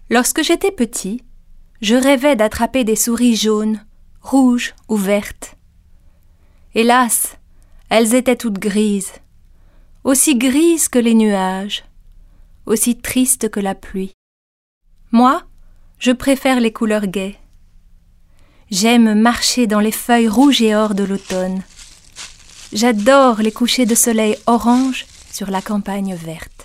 Lorsque j'étais petit, je rêvais d'attraper des souris jaunes, rouges ou vertes. Hélas, elles étaient toutes grises, aussi grises que les nuages, aussi tristes que la pluie. Moi, je préfère les couleurs gaies. J'aime marcher dans les feuilles rouges et or de l'automne. J'adore les couchers de soleil orange sur la campagne verte.